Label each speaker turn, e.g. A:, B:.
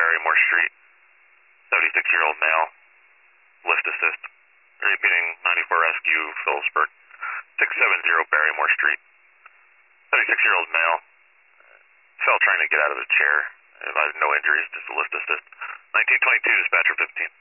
A: Barrymore Street. 76-year-old male. Lift assist. Repeating 94 Rescue, Phillipsburg. 670 Barrymore Street. 76-year-old male. Fell trying to get out of the chair. No injuries, just a lift assist. 1922, dispatcher 15.